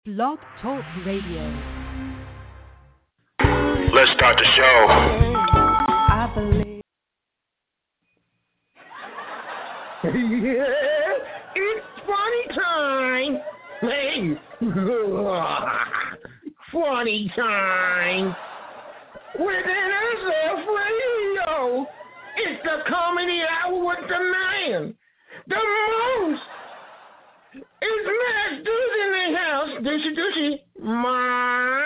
Blog Talk Radio. Let's start the show. I believe. Yeah, it's funny time. Hey, funny time. With NSF Radio. It's the comedy hour with the man. The most. It's Mass Deuce in the house. Deucey. Ma.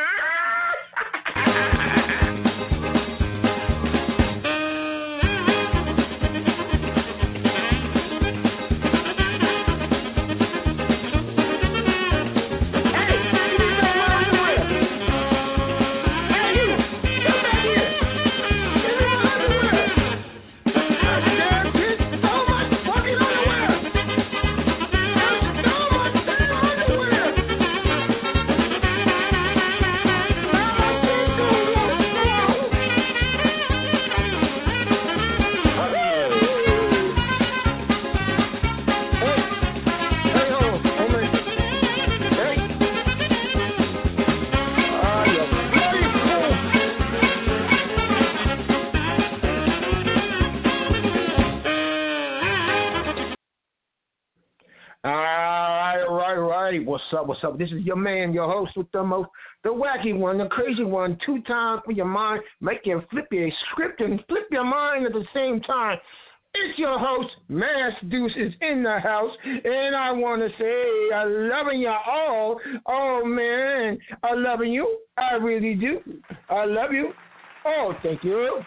What's up? This is your man, your host with the most, the wacky one, the crazy one, 2 times for your mind, make you flip your script and flip your mind at the same time. It's your host, Mass Deuce is in the house, and I want to say I'm loving you all. Oh, man, I'm loving you. I really do. I love you. Oh, thank you.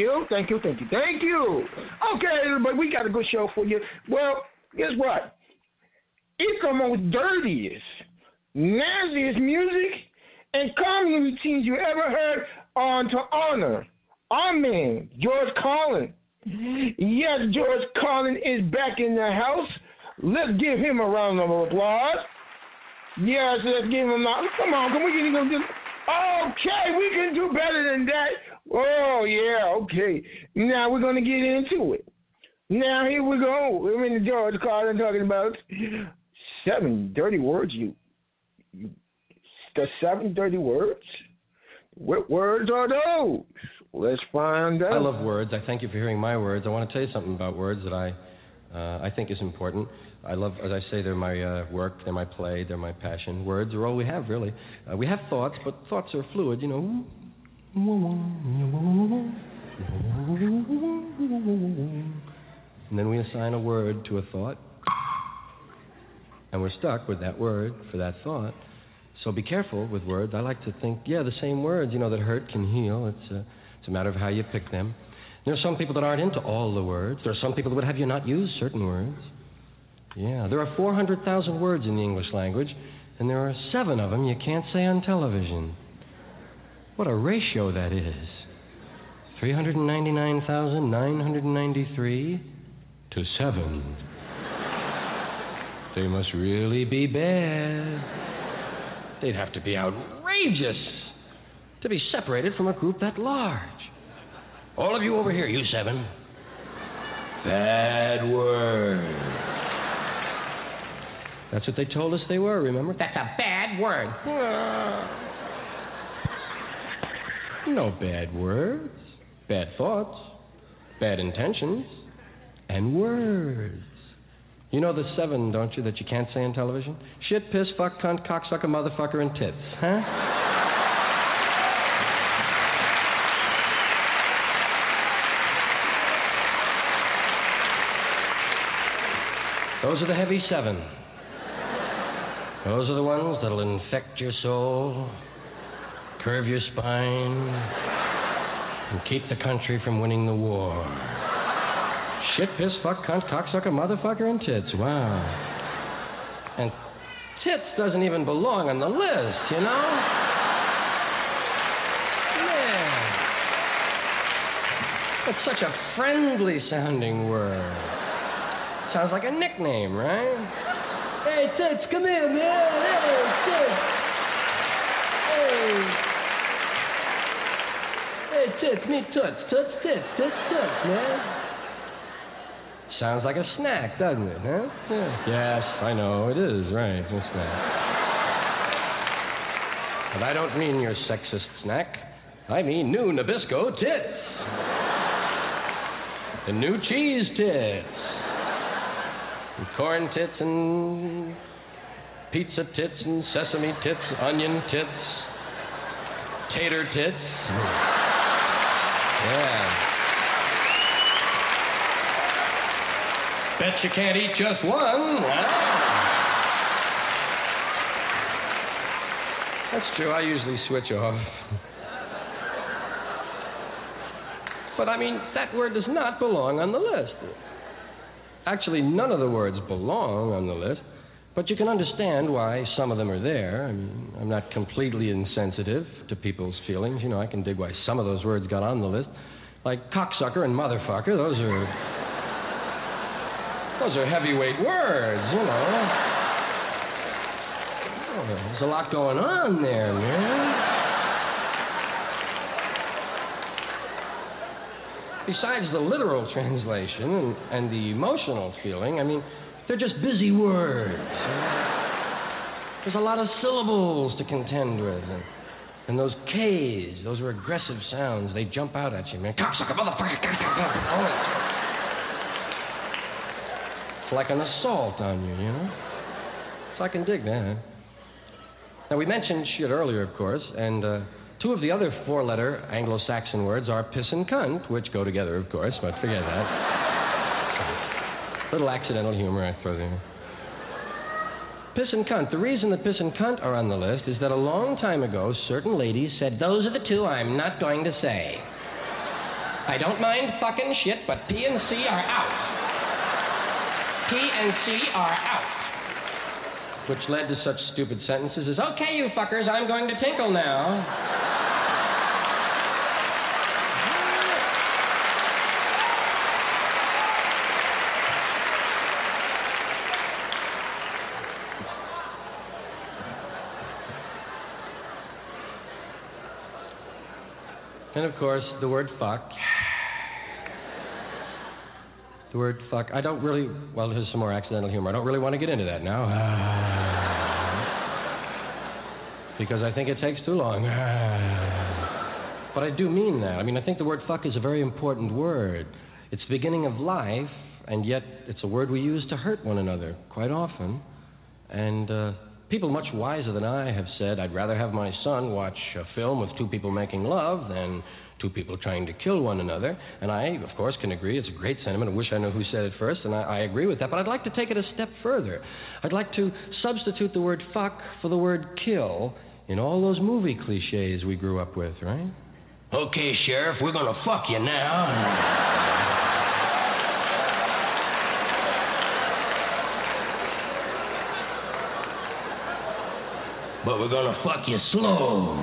Okay, everybody, we got a good show for you. Well, guess what? It's the most dirtiest, nastiest music and comedy routines you ever heard on to honor our man, George Carlin. Yes, George Carlin is back in the house. Let's give him a round of applause. Yes, let's give him a... Come on, can we get him? Okay, we can do better than that. Oh, yeah, okay. Now we're going to get into it. Now, here we go. We're in the George Carlin talking about 7 dirty words. The 7 dirty words? What words are those? Let's find out. I love words. I thank you for hearing my words. I want to tell you something about words that I think is important. I love, as I say, they're my work, they're my play, they're my passion. Words are all we have, really. We have thoughts, but thoughts are fluid, you know. And then we assign a word to a thought, and we're stuck with that word for that thought. So be careful with words. I like to think, the same words, that hurt can heal. It's a matter of how you pick them. There are some people that aren't into all the words. There are some people that would have you not use certain words. Yeah, there are 400,000 words in the English language, and there are 7 of them you can't say on television. What a ratio that is. 399,993 to 7. They must really be bad. They'd have to be outrageous to be separated from a group that large. All of you over here, you 7. Bad word. That's what they told us they were, remember? That's a bad word. No bad words. Bad thoughts. Bad intentions. And words. You know the 7, don't you, that you can't say on television? Shit, piss, fuck, cunt, cocksucker, motherfucker, and tits. Huh? Those are the heavy 7. Those are the ones that'll infect your soul, curve your spine, and keep the country from winning the war. Shit, piss, fuck, cunt, cocksucker, motherfucker, and tits. Wow. And tits doesn't even belong on the list, you know? Man. It's such a friendly-sounding word. Sounds like a nickname, right? Hey, tits, come here, man. Hey, tits. Hey, tits, me toots. Toots, tits, man. Sounds like a snack, doesn't it, huh? Yeah. Yes, I know, it is, right. It's a snack. And I don't mean your sexist snack. I mean new Nabisco tits. And new cheese tits. And corn tits and pizza tits and sesame tits, onion tits, tater tits. Yeah. Bet you can't eat just one. That's true. I usually switch off. But, I mean, that word does not belong on the list. Actually, none of the words belong on the list, but you can understand why some of them are there. I mean, I'm not completely insensitive to people's feelings. You know, I can dig why some of those words got on the list. Like cocksucker and motherfucker, those are heavyweight words, you know. Oh, there's a lot going on there, man. Besides the literal translation and the emotional feeling, I mean, they're just busy words. There's a lot of syllables to contend with. And those K's, those are aggressive sounds. They jump out at you, man. Cocksucker, motherfucker, cocksucker. It's like an assault on you, you know? So I can dig that. Now, we mentioned shit earlier, of course, and two of the other four-letter Anglo-Saxon words are piss and cunt, which go together, of course, but forget that. Little accidental humor I throw there. Piss and cunt. The reason that piss and cunt are on the list is that a long time ago, certain ladies said, those are the two I'm not going to say. I don't mind fucking shit, but P and C are out. P and C are out. Which led to such stupid sentences as, okay, you fuckers, I'm going to tinkle now. And, of course, the word fuck. The word fuck. I don't really... Well, here's some more accidental humor. I don't really want to get into that now. Because I think it takes too long. But I do mean that. I mean, I think the word fuck is a very important word. It's the beginning of life, and yet it's a word we use to hurt one another quite often. And people much wiser than I have said, I'd rather have my son watch a film with two people making love than two people trying to kill one another. And I, of course, can agree. It's a great sentiment. I wish I knew who said it first, and I agree with that. But I'd like to take it a step further. I'd like to substitute the word fuck for the word kill in all those movie cliches we grew up with, right? Okay, Sheriff, we're gonna fuck you now. But we're gonna fuck you slow.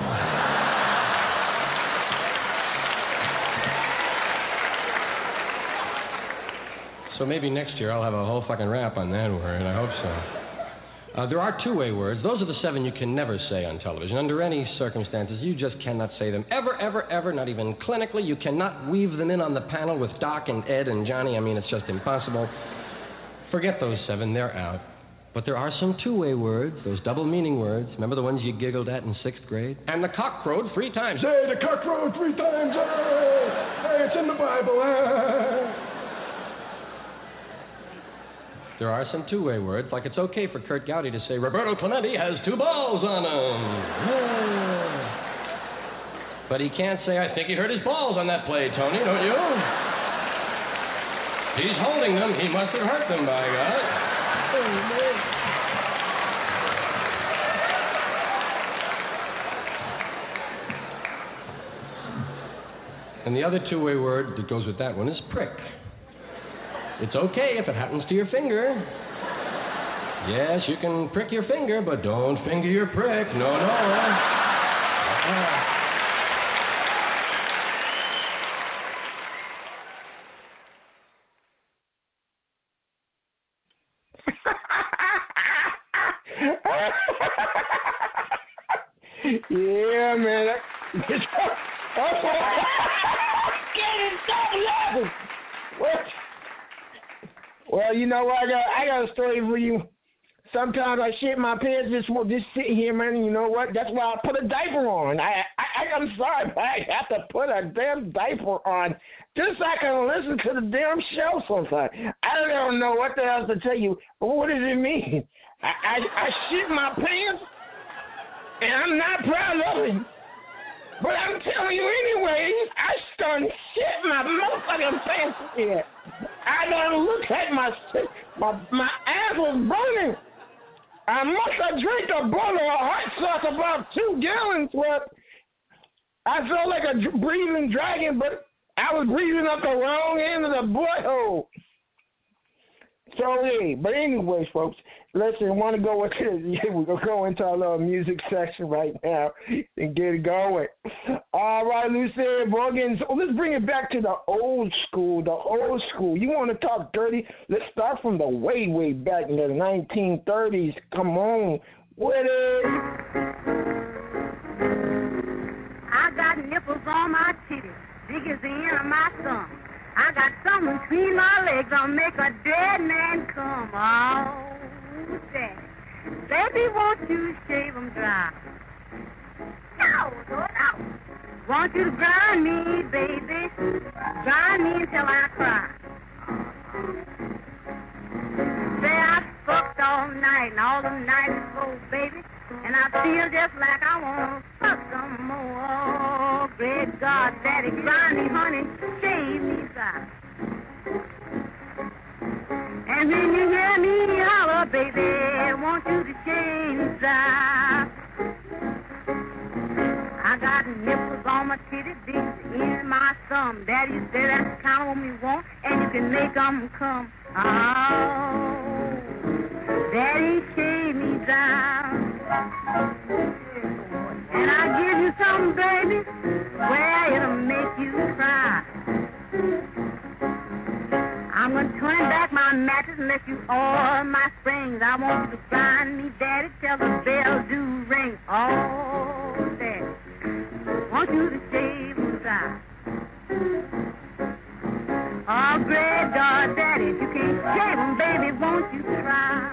So maybe next year I'll have a whole fucking rap on that word. I hope so. There are two-way words. Those are the 7 you can never say on television. Under any circumstances, you just cannot say them. Ever, ever, ever, not even clinically. You cannot weave them in on the panel with Doc and Ed and Johnny. I mean, it's just impossible. Forget those 7. They're out. But there are some two-way words, those double-meaning words. Remember the ones you giggled at in 6th grade? And the cock crowed 3 times. Hey, the cock crowed 3 times. Hey, it's in the Bible. There are some two-way words, like it's okay for Kurt Gowdy to say, Roberto Clemente has 2 balls on him. But he can't say, I think he hurt his balls on that play, Tony, don't you? He's holding them. He must have hurt them, by God. Oh, man. And the other two-way word that goes with that one is prick. It's okay if it happens to your finger. Yes, you can prick your finger, but don't finger your prick. No, no. Yeah, man. Get it, stop. What? Well, you know what? I got a story for you. Sometimes I shit my pants just sitting here, man. You know what? That's why I put a diaper on. I'm sorry, but I have to put a damn diaper on just so I can listen to the damn show sometimes. I don't know what the hell to tell you, but what does it mean? I shit my pants, and I'm not proud of it. But I'm telling you anyway, I started shit my motherfucking pants here. I don't look like my ass was burning. I must have drank a bottle of hot sauce about 2 gallons worth. I felt like a breathing dragon, but I was breathing up the wrong end of the butthole. So, yeah, but anyways, folks, listen, want to go into we're going to go into our little music section right now and get it going. All right, Lucille Morgan. So let's bring it back to the old school, You want to talk dirty? Let's start from the way, way back in the 1930s. Come on with it. I got nipples on my titties, big as the end of my thumb. I got something between my legs that'll make a dead man come. Oh, Daddy. Baby, won't you shave them dry? No. Want you to grind me, baby. Grind me until I cry. Say I fucked all night and all the night before, baby. And I feel just like I want to fuck some more. Oh, great God, Daddy, grind me, honey, shave me dry. And when you hear me holler, baby, I want you to shave me dry. I got nipples on my titty, big in my thumb. Daddy said that's the kind of woman you want, and you can make them come. Oh, Daddy, shave me down. And I'll give you something, baby, where it'll make you cry. I'm going to turn back my mattress and let you oil my springs. I want you to grind me, Daddy, till the bell do ring. Oh, Daddy, want you to shave me dry. Oh, great God, Daddy, if you can't shave them, baby, won't you try?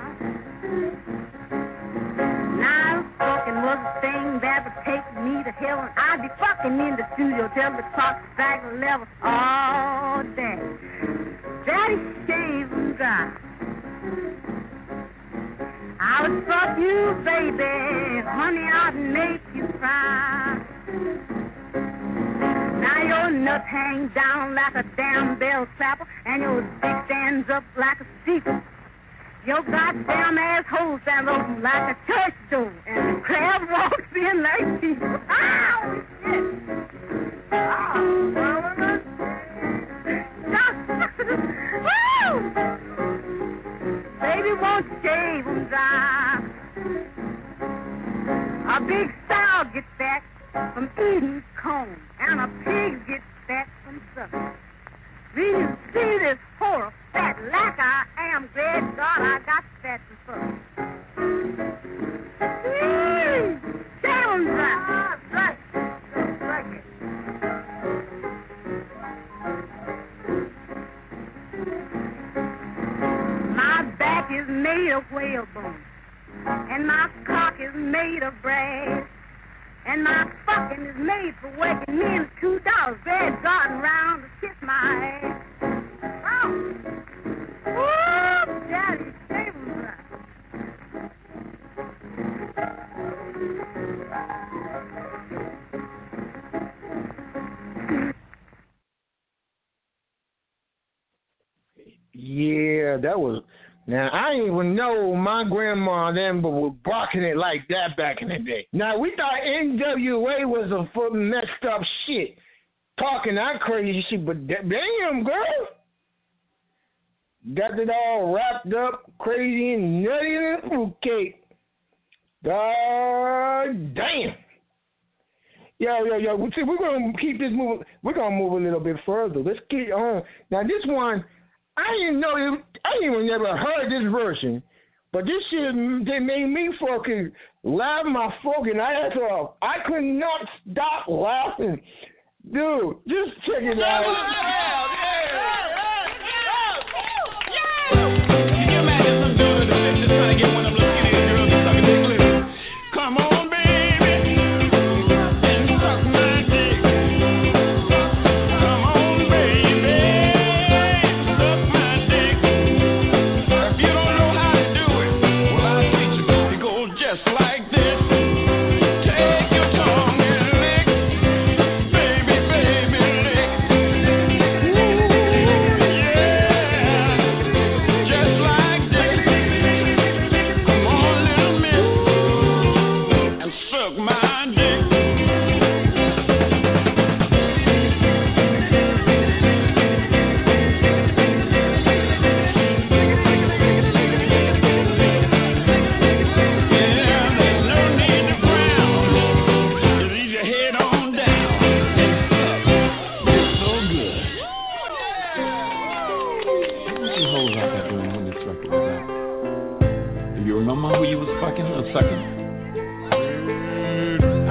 Now, fucking was a thing that would take me to heaven. I'd be fucking in the studio till the clock strikes 11. Oh, Daddy, Daddy, shave them dry. I would fuck you, baby, honey, I'd make you cry. Now your nuts hang down like a damn bell clapper, and your dick stands up like a steeple. Your goddamn asshole stands open like a church door, and the crab walks in like people. Ow, shit! Oh, woo! Baby, won't shave them dry. A big sow gets back from eating corn, and a pig gets back from sucking. Do you see this whore fat like I am? Great God, I got fat and fuck. Shave dry. Right. My back is made of whalebone, and my cock is made of brass. And my fucking is made for waking me in $2. Red garden round to kiss my ass. Oh. Woo, Daddy, shave them dry. Yeah, that was. Now, I didn't even know my grandma and them were barking it like that back in the day. Now, we thought NWA was a fucking messed up shit, talking that crazy shit, but damn, girl, got it all wrapped up, crazy and nutty in a fruitcake. God damn. Yo. See, we're going to keep this moving. We're going to move a little bit further. Let's get on. Now, this one, I didn't even never heard this version, but this shit, they made me fucking laugh my fucking ass off. I could not stop laughing. Dude, just check it out. Can you imagine some dude in the 50s trying to get one of them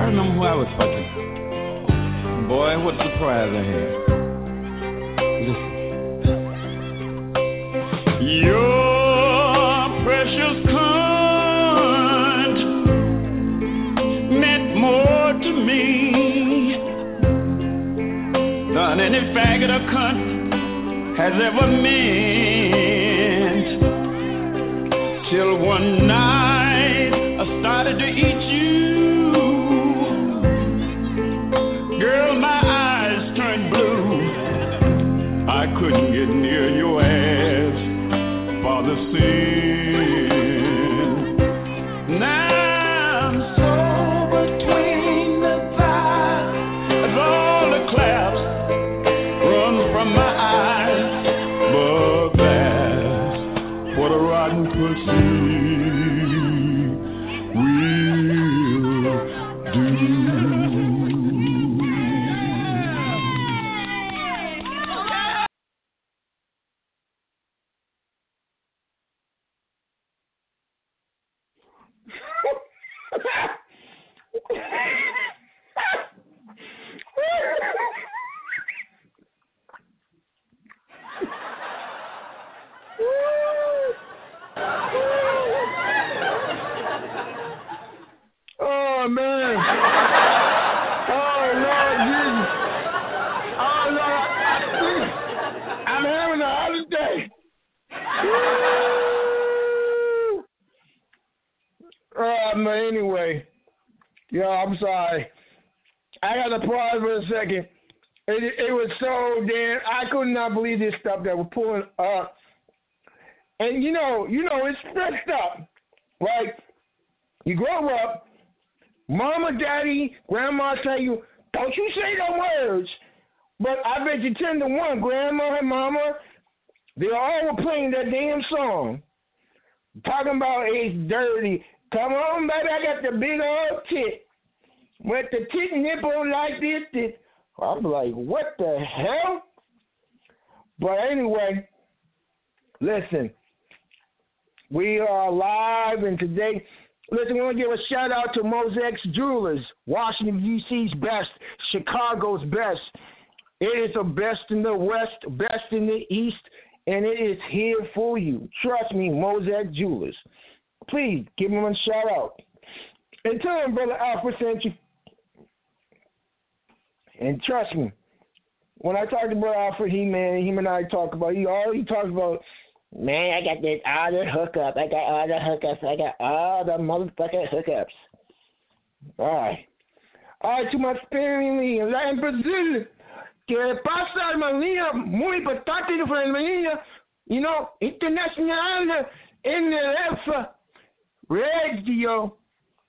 remember who I was fucking. Boy, what a surprise I had. Listen. Your precious cunt meant more to me than any faggot or cunt has ever meant. Till one night I started to eat you. Girl, my eyes turned blue. I couldn't get near your ass for the sin. Now I'm so between the thighs as all the claps run from my eyes. But that's what a rotten pussy will do. Oh man! Oh Lord Jesus! Oh Lord! I'm having a holiday. Man. Anyway, yo, I'm sorry. I got to pause for a second. It was so damn. I could not believe this stuff that we're pulling up. And you know, it's messed up. Like, you grow up, mama, daddy, grandma tell you, don't you say them words. But I bet you 10 to 1, grandma and mama, they all were playing that damn song. Talking about it's dirty. Come on, baby, I got the big old tit. With the tit nipple like this. I'm like, what the hell? But anyway, listen. We are live, and today, listen, we want to give a shout out to Mosaic Jewelers, Washington, D.C.'s best, Chicago's best. It is the best in the West, best in the East, and it is here for you. Trust me, Mosaic Jewelers. Please give them a shout out. And tell them Brother Alfred sent you. And trust me, when I talk to Brother Alfred, him and I talk about, he talks about, man, I got this all the hookup. I got all the hookups. I got all the motherfucking hookups. All right. All right, to my family en Brazil, que pasa, hermanía, muy importante de familia, internacional, NLF, radio,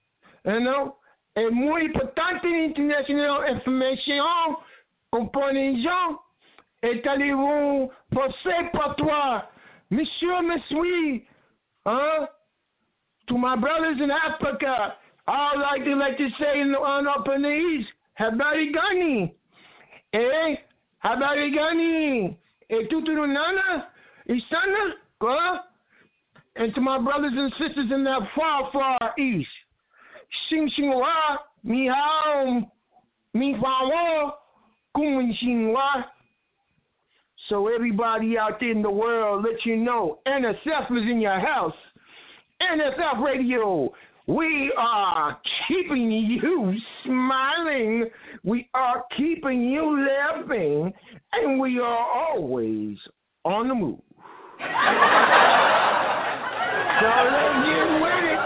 es muy importante internacional information, comprension, et allez-vous passer par toi, monsieur, monsieur, to my brothers in Africa, I like to say up in the East, habari gani, habari gani, tutu nana, isana, and to my brothers and sisters in that far, far East, Xing Xinghua, Mi Hao, Mi Fa Kung Xinghua. So everybody out there in the world, let you know, NSF is in your house. NSF Radio, we are keeping you smiling. We are keeping you laughing. And we are always on the move. So let's get with it.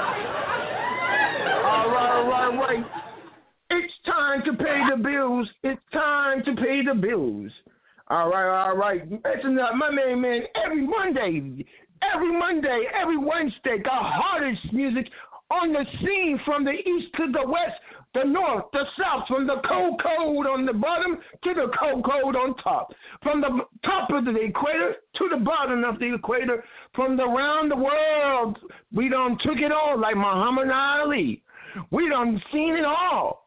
All right. It's time to pay the bills. It's time to pay the bills. All right. Listen up, my man. Every Monday, every Wednesday, the hottest music on the scene from the east to the west, the north, the south, from the cold on the bottom to the cold on top. From the top of the equator to the bottom of the equator, from around the world. We done took it all like Muhammad Ali. We done seen it all.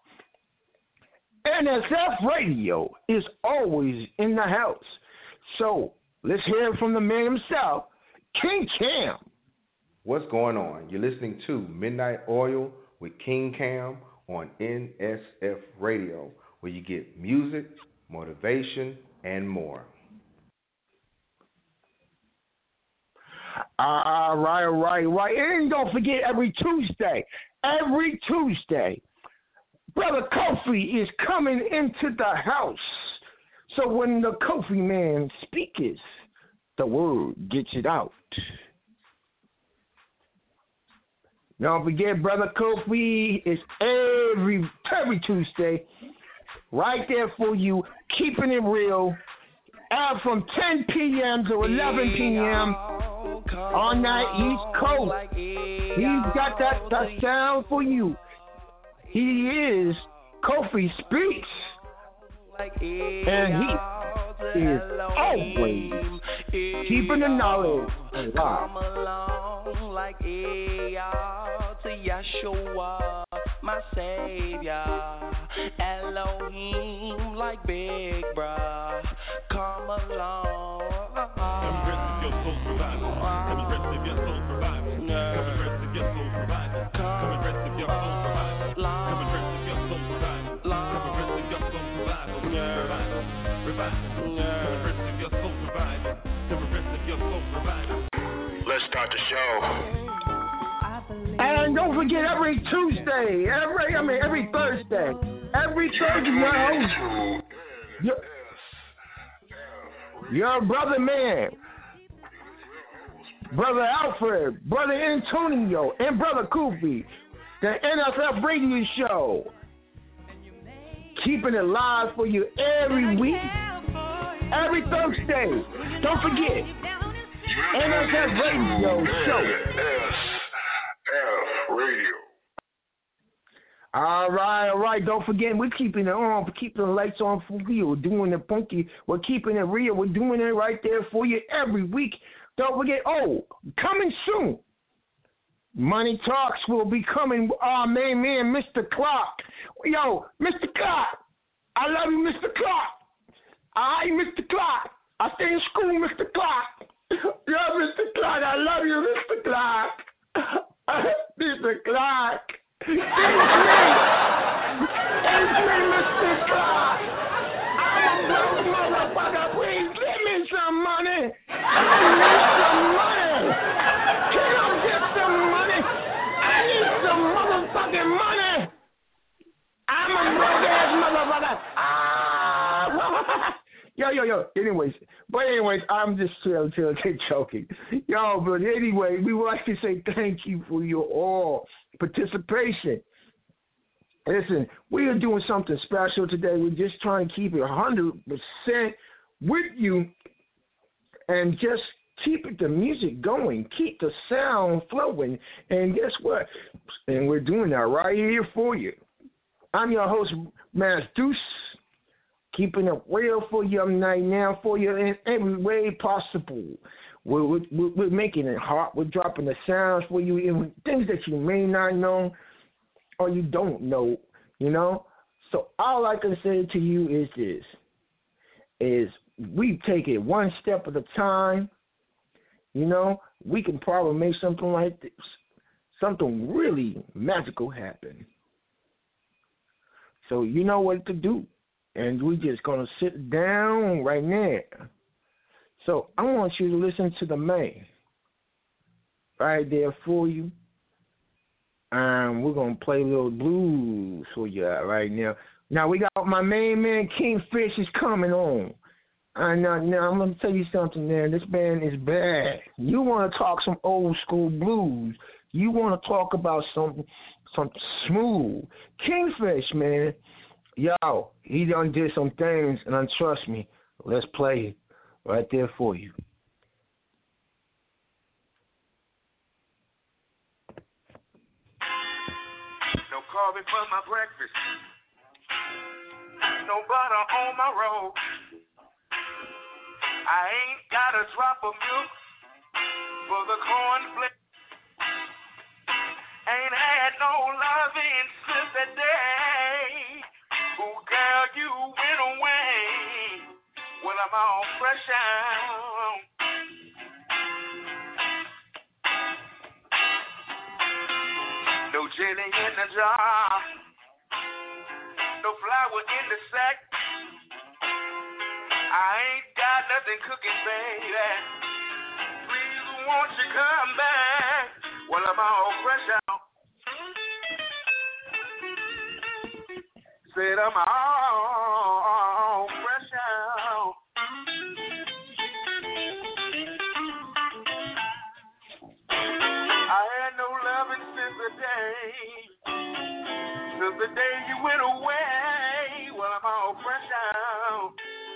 NSF Radio is always in the house. So let's hear it from the man himself, King Cam. What's going on? You're listening to Midnight Oil with King Cam on NSF Radio, where you get music, motivation, and more. All right. And don't forget every Tuesday, Brother Kofi is coming into the house. So when the Kofi man speaks, the word gets it out. Don't forget, Brother Kofi is every Tuesday, right there for you, keeping it real, out from 10 p.m. to 11 p.m. on that East Coast. He's got that sound for you. He is Kofi Speaks, and he is always keeping the knowledge alive. Come along like y'all to Yeshua, my savior. Elohim like Big Bruh. Come along. Come and rest of your soul survivor. Come and rest of your soul survivor. Come and rest of your soul survivor. Come and rest of your soul survivor. Come and rest of your soul survivor. Come and rest of your soul survivor. Revive. Come and rest of your soul survivor. Come and rest of your soul survivor. Let's start the show. And don't forget every Tuesday, every Thursday, your brother man, Brother Alfred, Brother Antonio, and Brother Kofi, the NFL Radio Show, keeping it live for you every week, every Thursday. Don't forget, NFL Radio Show. Radio. All right. Don't forget, we're keeping it on, we're keeping the lights on for you. We're doing it funky. We're keeping it real. We're doing it right there for you every week. Don't forget, coming soon, Money Talks will be coming. Our main man, Mr. Clark. Yo, Mr. Clark, I love you, Mr. Clark. All right, Mr. Clark. I stay in school, Mr. Clark. Yo, Mr. Clark, I love you, Mr. Clark. Mr. Clark. It's me, Mr. Clark. I'm a broke motherfucker. Please give me some money. I need some money. Can I get some money? I need some motherfucking money. I'm a broke ass motherfucker. Yo. Anyways, I'm just joking. Yo, but anyway, we would like to say thank you for your all participation. Listen, we are doing something special today. We're just trying to keep it 100% with you and just keep the music going, keep the sound flowing, and guess what? And we're doing that right here for you. I'm your host, Mas Deuce, keeping it real for you right now for you in every way possible. We're making it hot. We're dropping the sounds for you, in things that you may not know or you don't know, So all I can say to you is this, is we take it one step at a time. We can probably make something like this, something really magical happen. So you know what to do. And we're just going to sit down right now. So I want you to listen to the man right there for you. And we're going to play a little blues for you right now. Now, we got my main man, Kingfish, is coming on. And now I'm going to tell you something, man. This band is bad. You want to talk some old school blues. You want to talk about something smooth. Kingfish, man. Yo, he done did some things, and trust me, let's play it right there for you. No coffee for my breakfast. No butter on my road. I ain't got a drop of milk for the cornflakes. Ain't had no loving since that day. Oh, girl, you went away. Well, I'm all fresh out. No jelly in the jar. no flour in the sack. I ain't got nothing cooking, baby. Please, won't you come back? Well, I'm all fresh out. Said I'm all fresh out. I had no loving since the day you went away. Well, I'm all fresh out.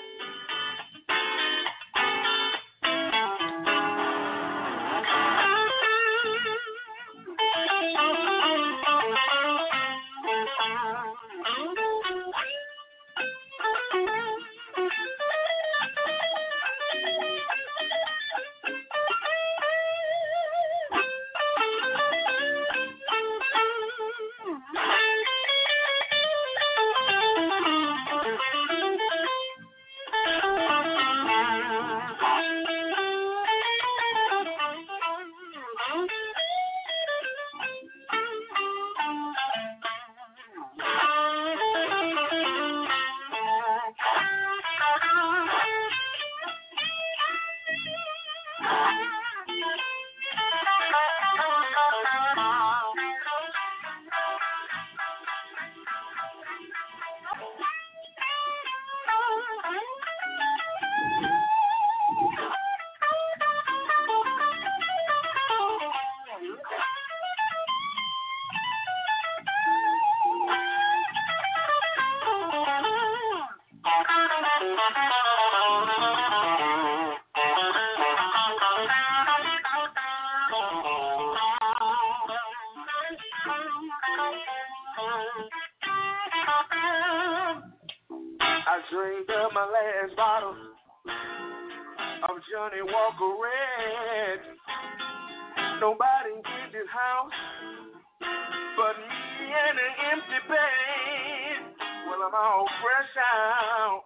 I drained up my last bottle of Johnny Walker Red. Nobody in this house but me and an empty bed. Well, I'm all fresh out.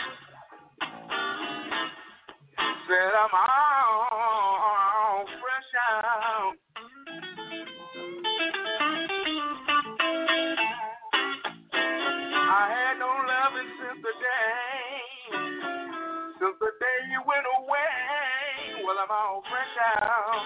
Said I'm all fresh out. I had no loving since the day you went away. Well, I'm all fresh out.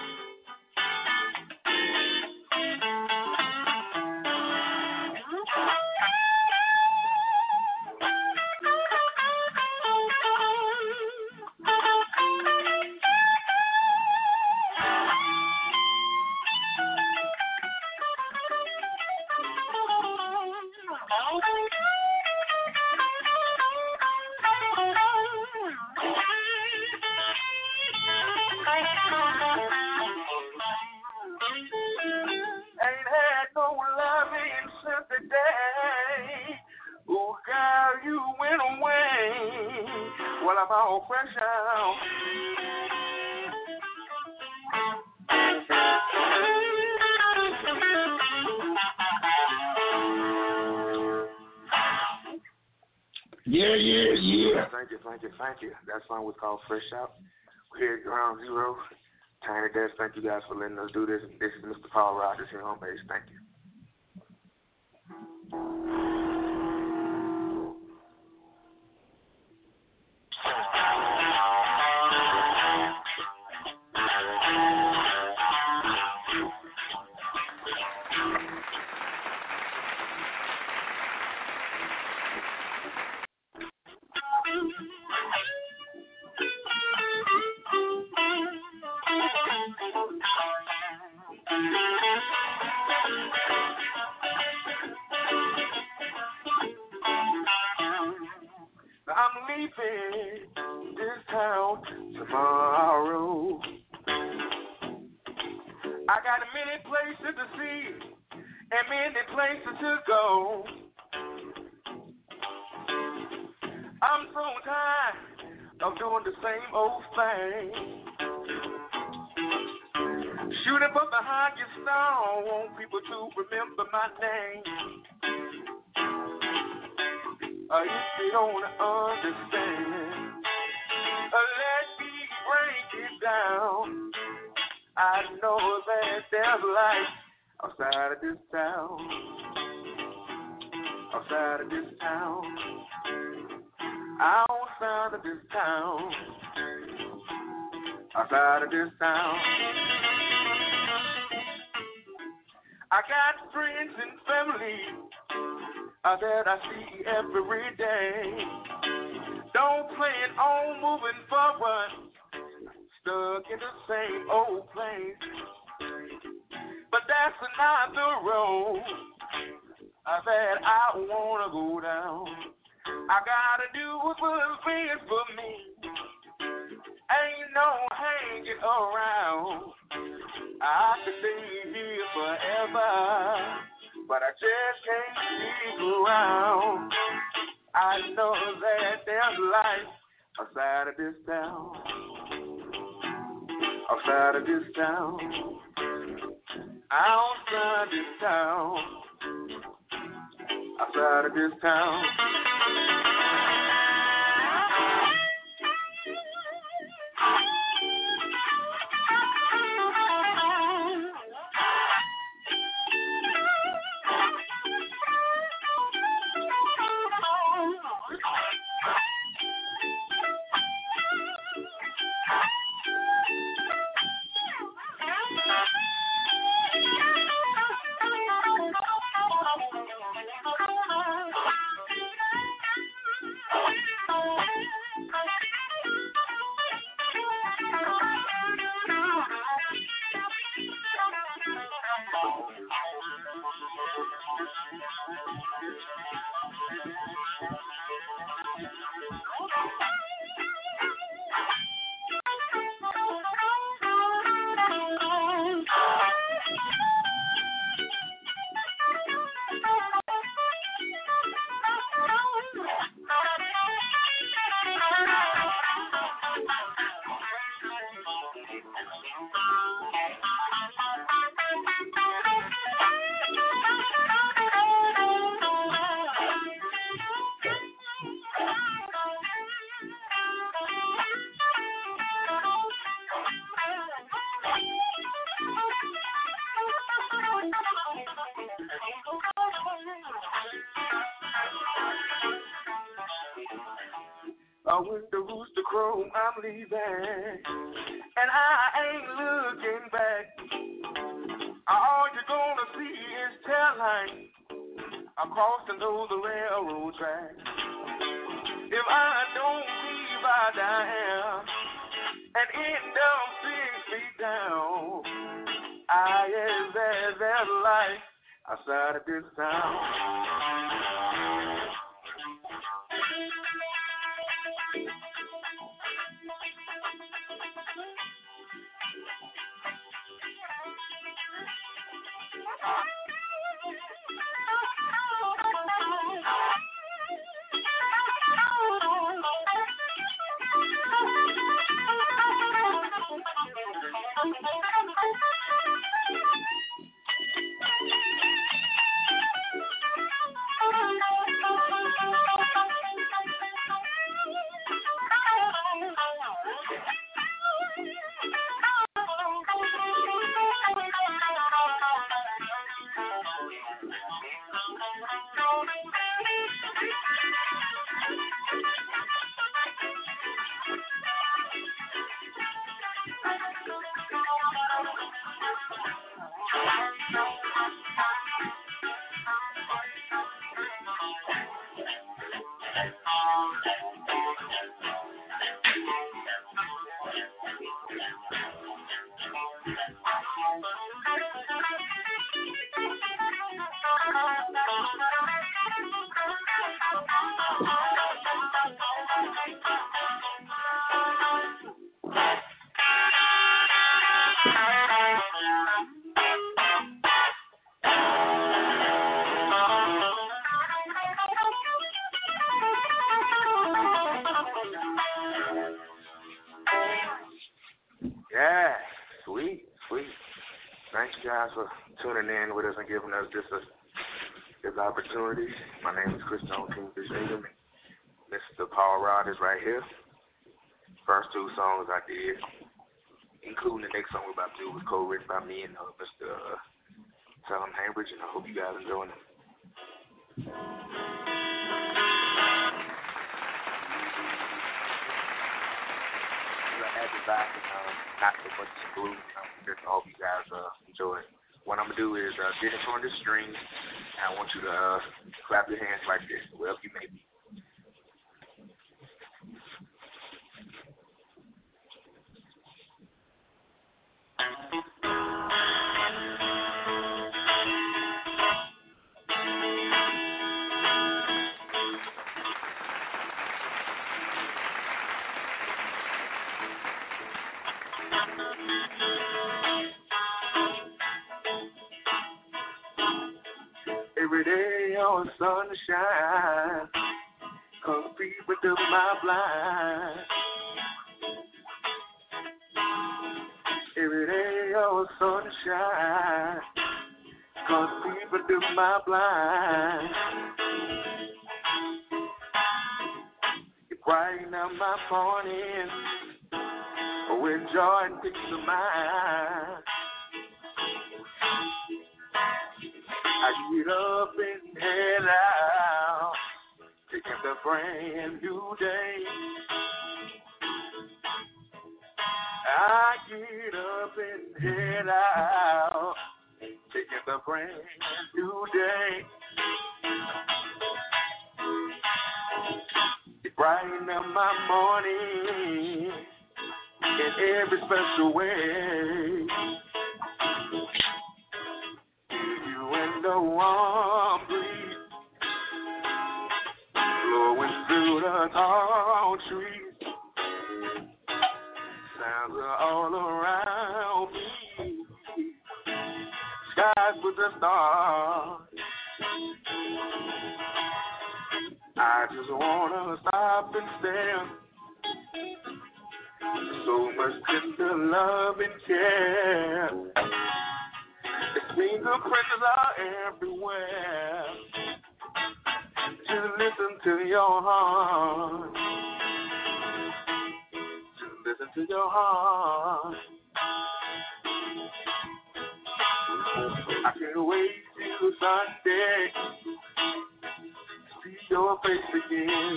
Ain't had no loving since the day, oh girl, you went away. Well, I'm all fresh out. Yeah. Thank you. That song was called Fresh Out. We're here at Ground Zero. Tiny Desk, thank you guys for letting us do this. This is Mr. Paul Rogers here on base. Thank you. I'm leaving this town tomorrow. I got many places to see and many places to go. I'm so tired of doing the same old thing. Shooting from the highest star, want people to remember my name. If you don't understand, let me break it down. I know that there's life outside of this town. outside of this town, outside of this town, outside of this town. I got friends and family that I see every day. Don't plan on moving forward, stuck in the same old place. But that's not the road that I wanna go down. I gotta do what's best for me. Ain't no hanging around. I could stay here forever, but I just can't stick around. I know that there's life outside of this town, outside of this town, outside this town, outside of this town. When the rooster crow, I'm leaving, and I ain't looking back. All you're gonna see is tail lights across the railroad track. If I don't leave, I die and end up 6 feet down. There's life outside of this town. Yeah, sweet. Thanks, guys, for tuning in with us and giving us this opportunity. My name is Chris Jones, Kingfish Ingram. Mr. Paul Rod is right here. First two songs I did, including the next song we're about to do, was co-written by me and Mr. Salem Hambridge, and I hope you guys enjoy them. Not so much blues. Just I hope you guys enjoy it. What I'm gonna do is get into on the strings, and I want you to clap your hands like this, wherever you may be. Every day on sunshine, cause people do my blind. Every day on sunshine, cause people do my blind. You brighten up my morning with joy and peace of mind. I get up and head out, taking the brand new day. I get up and head out, taking the brand new day. It brighten up my morning in every special way. In the warm breeze blowing through the tall trees, sounds are all around me, skies with the stars. I just wanna stop and stare, so much tender love and care. Fingerprints are everywhere. Just listen to your heart. Just listen to your heart. I can't wait till Sunday to see your face again.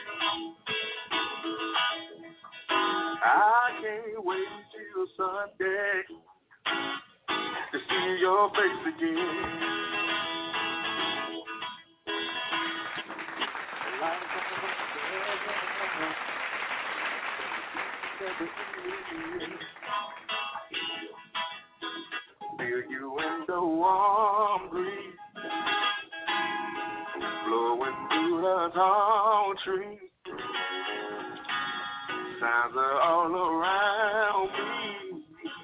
I can't wait till Sunday to see your face again. Feel you in the warm breeze, blowing through the tall trees. Sounds are all around me,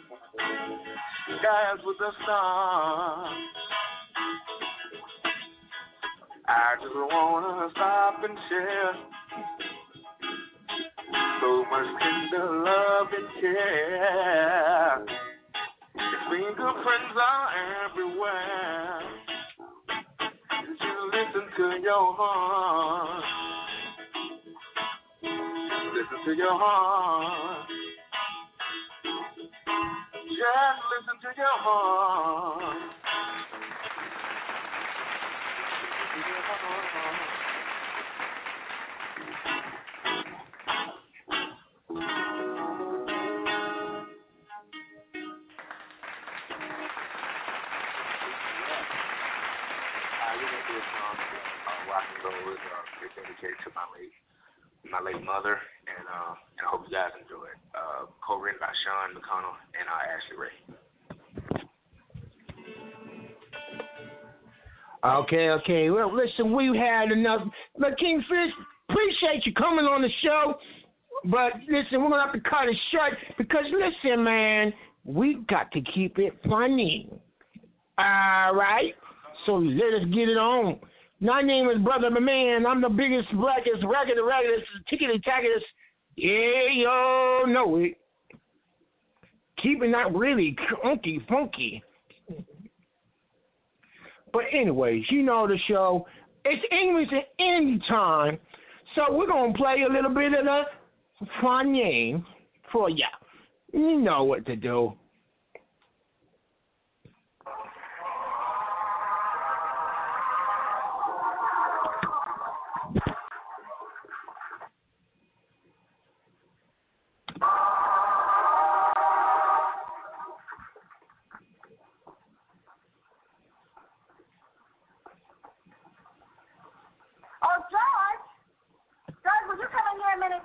skies with the stars. I just wanna stop and share so much tender love and care. Your fingerprints are everywhere. Just listen to your heart. Listen to your heart. Just listen to your heart. Rock and roll is dedicated to my late mother, and I hope you guys enjoy it. Co-written by Sean McConnell and Ashley Ray. Okay. Well, listen, we've had enough. But Kingfish, appreciate you coming on the show. But listen, we're gonna have to cut it short because listen, man, we got to keep it funny. All right. So let us get it on. My name is Brother Man. I'm the biggest, blackest, raggedest, tickety-tackest. Yeah, yo, know it. Keep it not really funky. But anyways, you know the show. It's English at any time. So we're going to play a little bit of the fun game for ya. You know what to do.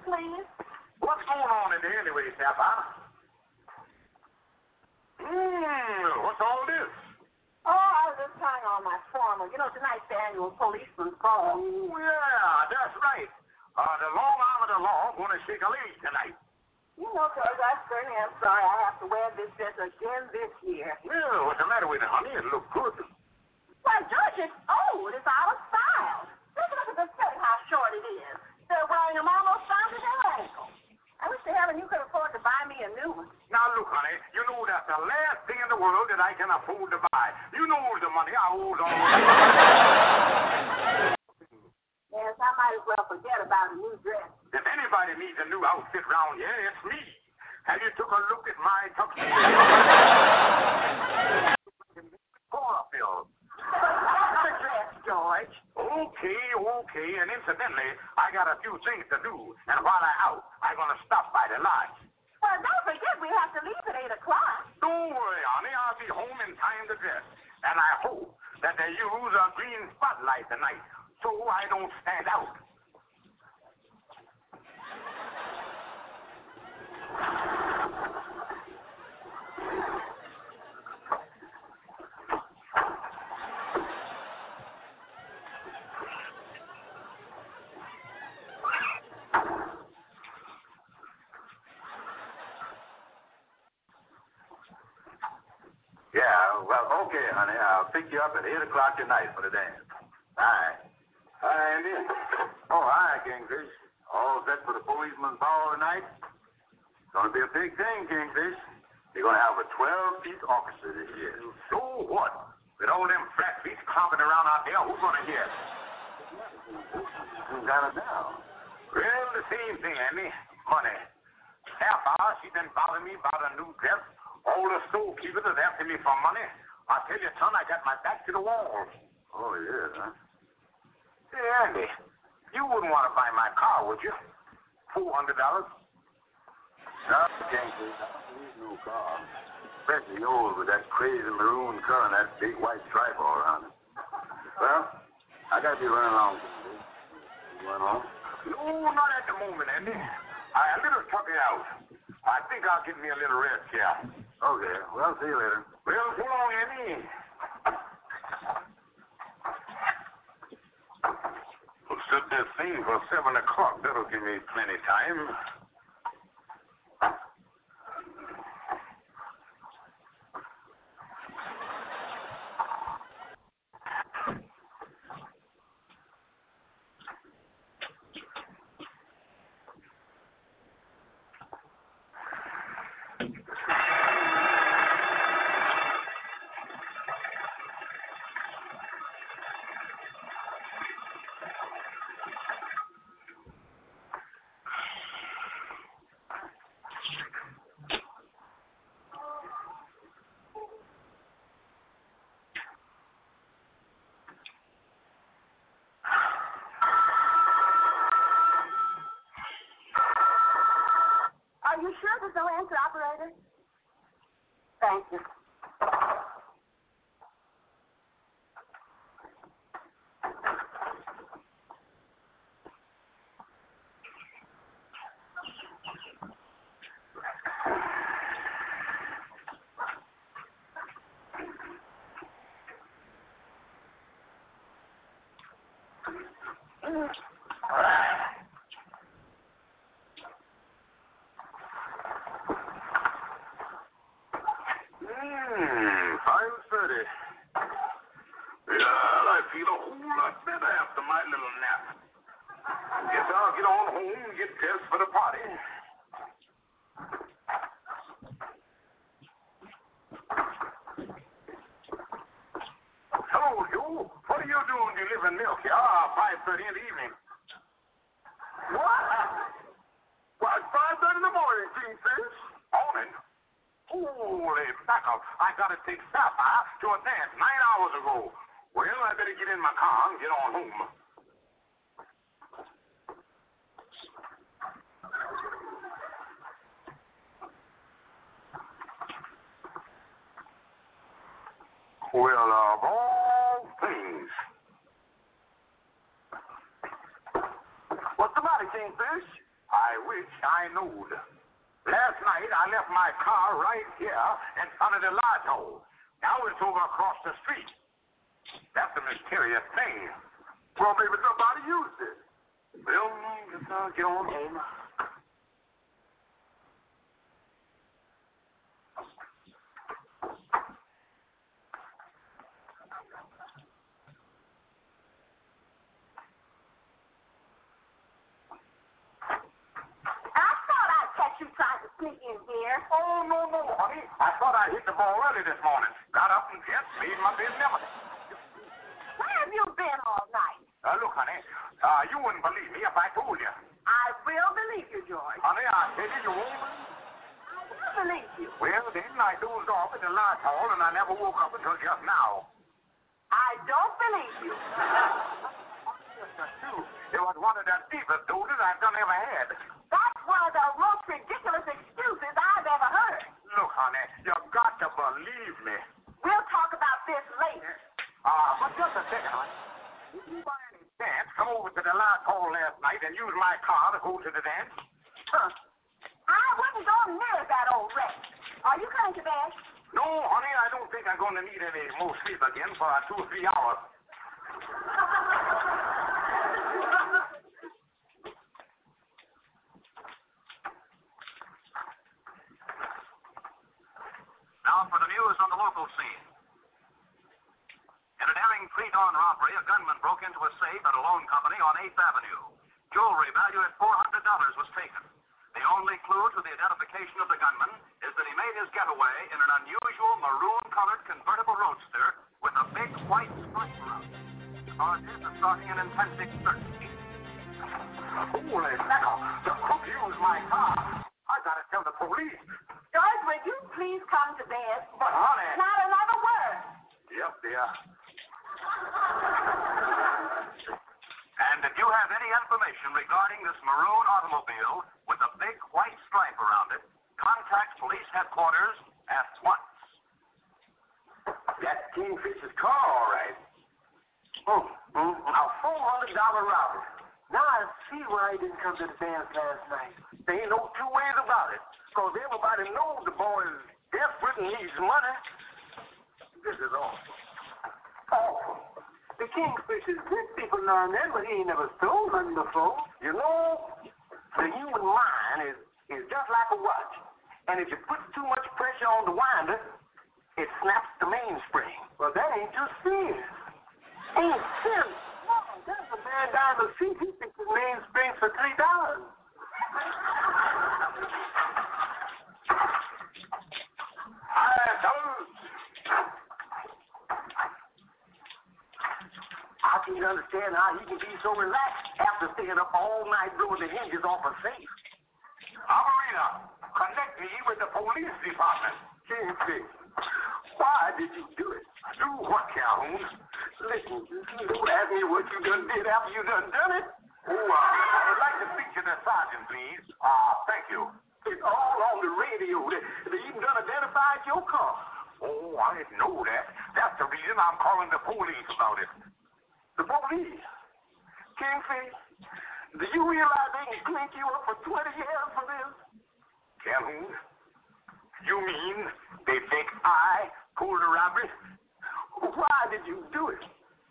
please. What's going on in there anyway, Sapphire? What's all this? Oh, I was just trying on my formal. You know, tonight's the annual policeman's ball. Oh, yeah, that's right. The long arm of the law going to shake a leg tonight. You know, George, I certainly am sorry I have to wear this dress again this year. Well, what's the matter with it, honey? It looks good. Why, George, it's old. It's out of style. Look at the skirt, how short it is. They're wearing them almost down to their ankle. I wish to heaven you could afford to buy me a new one. Now, look, honey, you know that's the last thing in the world that I can afford to buy. You know the money I owe on. Yes, I might as well forget about a new dress. If anybody needs a new outfit round here, it's me. Have you took a look at my tuxedo? Chlorophyll. That's the dress, George. Okay. And incidentally, I got a few things to do. And while I'm out, I'm going to stop by the lodge. Well, don't forget we have to leave at 8 o'clock. Don't worry, honey. I'll be home in time to dress. And I hope that they use a green spotlight tonight so I don't stand out. Yeah, well, okay, honey. I'll pick you up at 8 o'clock tonight for the dance. Hi. Hi, Andy. Oh, hi, Kingfish. All set for the policeman's ball tonight? It's going to be a big thing, Kingfish. You're going to have a 12-piece orchestra this year. So what? With all them flat feet clomping around out there, who's going to hear? Who's got it now? Well, the same thing, Andy. Money. Sapphire, she been bothering me about a new dress. All the storekeepers is asking me for money. I tell you, son, I got my back to the wall. Oh, yeah, huh? Hey, Andy, you wouldn't want to buy my car, would you? $400? No, Kingfish, I don't need no car. Especially yours with that crazy maroon color and that big white stripe all around it. Well, I got to be running along, Kingfish. You going home? No, not at the moment, Andy. I little tuck it out. I think I'll get me a little rest here. Okay, well, see you later. Well, so long, Andy. We'll set this thing for 7 o'clock. That'll give me plenty time. Are you sure there's no answer, operator? Thank you. Well, I feel a whole lot better after my little nap. Guess I'll get on home and get dressed for the party. Hello, you. What are you doing delivering milk here? 5:30 in the evening. What? Well, it's 5:30 in the morning, Kingfish. Morning? Holy mackerel. I got to take Sapphire to a dance 9 hours ago. Well, I better get in my car and get on home. Well, of all things. What's the matter, Kingfish? I wish I knowed. Last night, I left my car right here in front of the lodge hole. Now it's over across the street. That's a mysterious thing. Well, maybe somebody used it. Well, guess I'll get on home. You tried to sneak in here. Oh, no, honey. I thought I hit the ball early this morning. Got up and just made my bed never. Where have you been all night? Look, honey, you wouldn't believe me if I told you. I will believe you, George. Honey, I tell you, you won't believe me. I will believe you. Well, then I dozed off in the lodge hall, and I never woke up until just now. I don't believe you. It was one of the deepest dozes I've done ever had. That's one of the most ridiculous excuses I've ever heard. Look, honey, you've got to believe me. We'll talk about this later. But just a second, honey. Did you by any chance come over to the lodge hall last night and use my car to go to the dance? Huh. I wouldn't go near that old wreck. Are you coming to bed? No, honey, I don't think I'm going to need any more sleep again for 2 or 3 hours. Now for the news on the local scene. In a daring pre-dawn robbery, a gunman broke into a safe at a loan company on 8th Avenue. Jewelry valued at $400 was taken. The only clue to the identification of the gunman is that he made his getaway in an unusual maroon-colored convertible roadster with a big white stripe around it. Authorities are starting an intensive search. Holy mackerel! The crook used my car. I gotta tell the police. George, would you please come to bed? But, honey. Not another word. Yep, dear. And if you have any information regarding this maroon automobile with a big white stripe around it, contact police headquarters at once. That's Kingfisher's car, all right. A $400 robbery. Now I see why he didn't come to the dance last night. There ain't no two ways about it. Because everybody knows the boy is desperate and needs money. This is awful. Awful. The Kingfisher's good people now and then, but he ain't never stole nothing before. You know, the human mind is just like a watch. And if you put too much pressure on the winder, it snaps the mainspring. Well, that ain't just serious. Ain't serious. No, there's a man down the street, he fixed his mainspring for $3. I can't understand how he can be so relaxed after staying up all night blowing the hinges off a safe. Amarina, connect me with the police department. Kingfish, why did you do it? Do what, Calhoun? Listen, don't ask me what you done did after you done it. Oh, I'd like to speak to the sergeant, please. Thank you. It's all on the radio. They even done identified your car. Oh, I didn't know that. That's the reason I'm calling the police about it. The police? Kingfish, do you realize they can clink you up for 20 years for this? Calhoun, you mean they think I pulled a robbery? Why did you do it?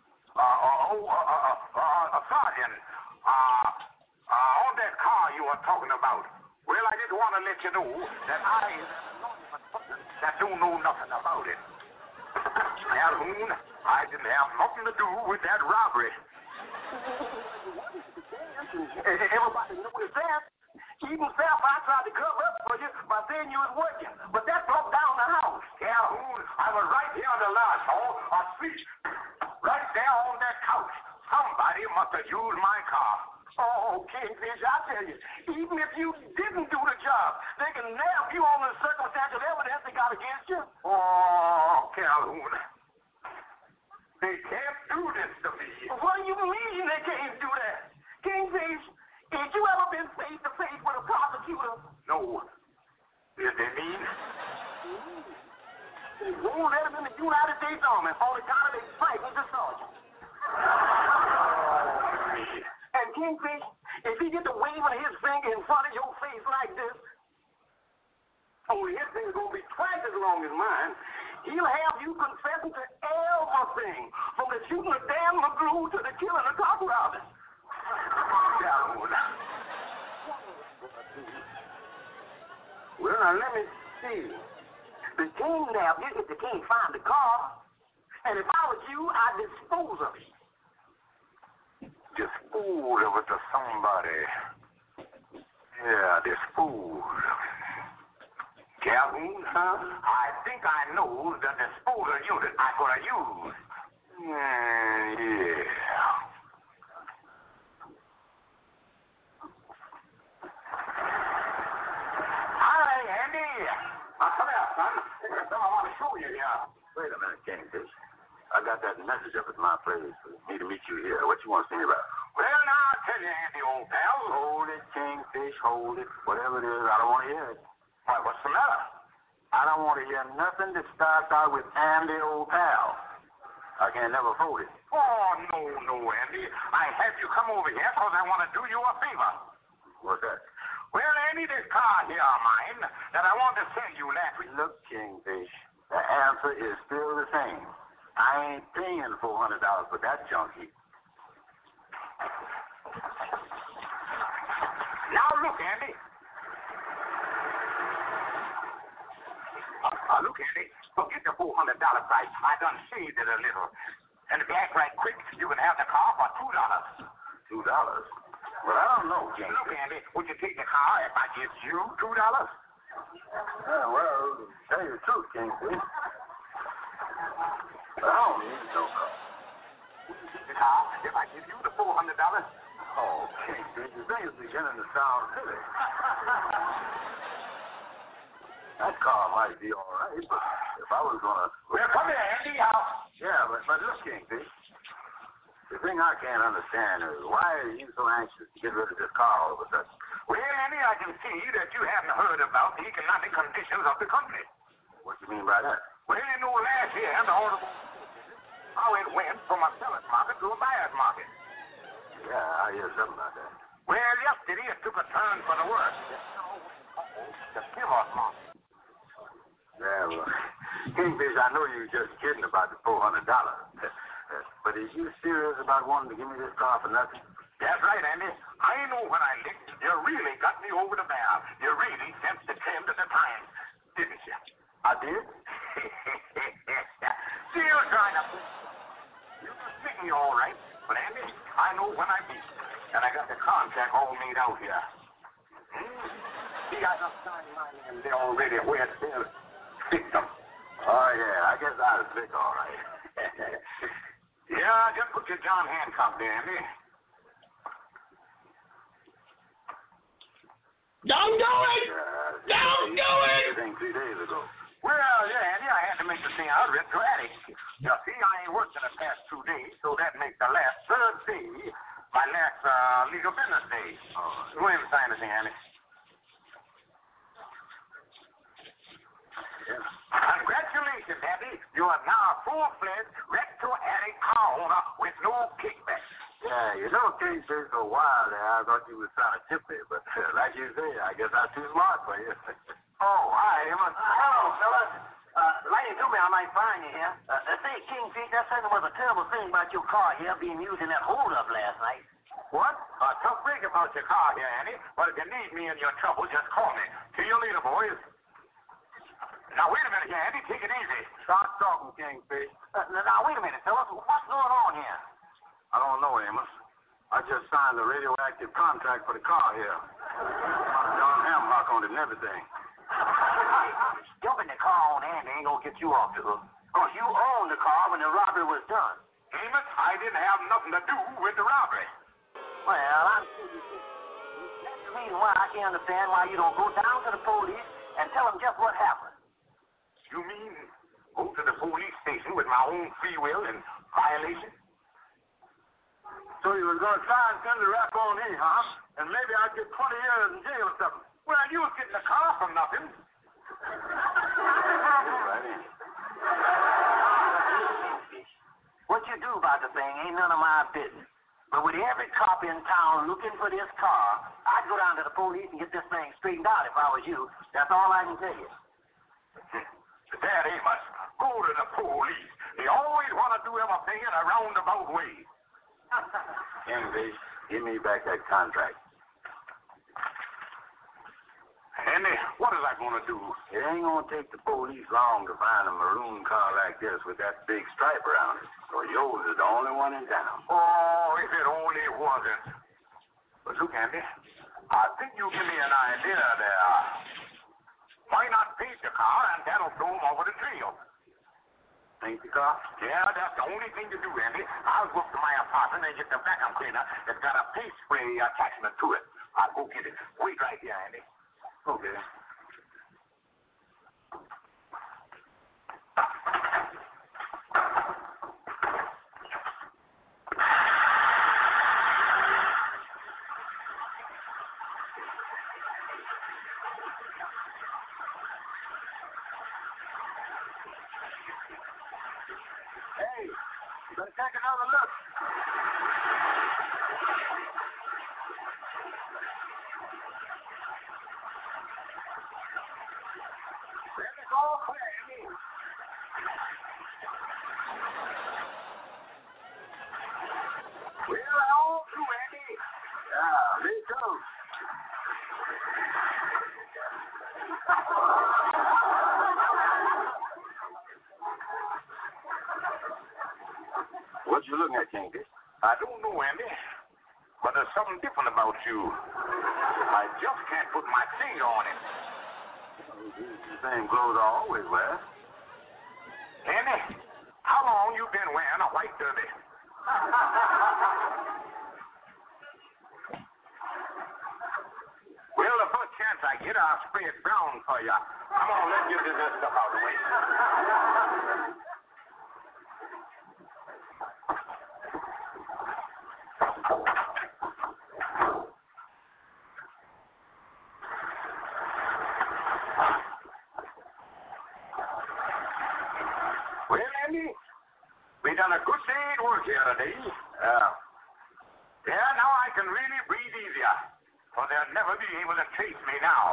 Sergeant, on that car you were talking about, well, I just want to let you know that I that don't know nothing about it. Calhoun, I didn't have nothing to do with that robbery. Everybody knows that. Even self, I tried to cover up for you by saying you was working, but that broke down the house. Calhoun, I was right here on the lodge hall, asleep, right there on that couch. Somebody must have used my car. Oh, Kingfish, I tell you, even if you didn't do the job, they can nab you on the circumstantial evidence they got against you. Oh, Calhoun, they can't do this to me. What do you mean they can't do that? Kingfish, ain't you ever been face to face with a prosecutor? No. Did they mean? They won't let him in the United States Army on account of they fight with the sergeant. And Kingfish, If he get to waving his finger in front of your face like this, only his finger's going to be twice as long as mine. He'll have you confessing to everything, from the shooting of Dan McGrew to the killing of Doc Robbins. Well, now let me see. The king nab you if you can't find the car. And if I was you, I'd dispose of it. Dispose of it to somebody. Yeah, dispose of it. Calhoun, huh? I think I know the disposal unit I'm going to use. Yeah. Hi, Andy. Come here, son. There's something I want to show you here. Wait a minute, Kingfish. I got that message up at my place for me to meet you here. What you want to see me about? Well, now, I'll tell you, Andy, old pal. Hold it, Kingfish, hold it. Whatever it is, I don't want to hear it. Why, what's the matter? I don't want to hear nothing that starts out with Andy, old pal. I can't never hold it. Oh, no, Andy. I had you come over here because I want to do you a favor. What's that? Well, Andy, this car here of mine that I wanted to sell you last week. Look, Kingfish, the answer is still the same. I ain't paying $400 for that junkie. Now, look, Andy. Look, Andy, forget the $400 price. I done saved it a little. And if you act right quick, you can have the car for $2. $2? Well, I don't know, James. Look, Andy, would you take the car if I give you $2? Yeah, well, to tell you the truth, Kingfish, I don't need no car. The car if I give you the $400? Oh, Kingfish, the thing is beginning to sound silly. That car might be all right, but if I was going to... Well, come here, Andy. Yeah, but look, Kingfish, the thing I can't understand is why are you so anxious to get rid of this car all of a sudden? Well, Andy, I can see that you haven't heard about the economic conditions of the country. What do you mean by that? Well, you know, last year, the automobile, how it went from a seller's market to a buyer's market. Yeah, I hear something about that. Well, yesterday it took a turn for the worse. The pivot market. Yeah, well, Kingfish, I know you're just kidding about the $400. But are you serious about wanting to give me this car for nothing? That's right, Andy. I know when I licked, you really got me over the barrel. You really sensed the trend of the times, didn't you? I did? See, you're trying to... You can stick me all right, but Andy, I know when I beat you. And I got the contract all made out here. See, I got signed my name there already where it says victim. Oh, yeah, I guess I was sick all right. Yeah, just put your John Hancock there, Andy. Don't do it! Don't do it! Everything 3 days ago. Well, yeah, Andy, I had to make the thing out retroactive. You see, I ain't worked in the past 2 days, so that makes the last third day my last legal business day. Go ahead and sign this thing, Andy. Yeah. Congratulations, Andy. You are now a full-fledged retroactive car owner with no kickback. Yeah, you know, Kingfish, for a while there, I thought you was kind of tipsy, but like you say, I guess I'm too smart for you. Oh, hi, Emma. Hello, fellas. Lady told me I might find you here. Say, Kingfish, that certainly was a terrible thing about your car here being used in that hold-up last night. What? A tough break about your car here, Andy. But if you need me in your trouble, just call me. See you later, boys. Now, wait a minute here, Andy. Take it easy. Start talking, Kingfish. Now, wait a minute, fellas. What's going on here? I don't know, Amos. I just signed a radioactive contract for the car here. John Hancock on it and everything. Jumping the car on Andy ain't gonna get you off the hook. Because you owned the car when the robbery was done. Amos, I didn't have nothing to do with the robbery. Well, I'm that's the reason why I can't understand why you don't go down to the police and tell them just what happened. You mean go to the police station with my own free will and violation? So you was going to try and send the rap on me, huh? And maybe I'd get 20 years in jail or something. Well, you was getting the car from nothing. What you do about the thing ain't none of my business. But with every cop in town looking for this car, I'd go down to the police and get this thing straightened out if I was you. That's all I can tell you. Daddy must go to the police. They always want to do everything in a roundabout way. Kingfish, give me back that contract. Andy, what is I going to do? It ain't going to take the police long to find a maroon car like this with that big stripe around it. So yours is the only one in town. Oh, if it only wasn't. But look, Andy, I think you give me an idea there. Why not paint the car and that'll throw him over the trail? Paint the car? Yeah, that's the only thing to do, Andy. I'll go up to my apartment and get the vacuum cleaner that's got a paint spray attachment to it. I'll go get it. Wait right here, Andy. Okay. Hey, you better take another look. It's all clear, Andy. We're all through, Andy. Yeah, me too. What you looking at, Kingfish? I don't know, Andy, but there's something different about you. I just can't put my finger on it. The same clothes I always wear. Andy, how long you been wearing a white derby? Well, the first chance I get, I'll spray it brown for you. Come on, let's get this stuff out of the way. Well, Andy, we done a good day's work here today. Yeah, now I can really breathe easier, for they'll never be able to chase me now.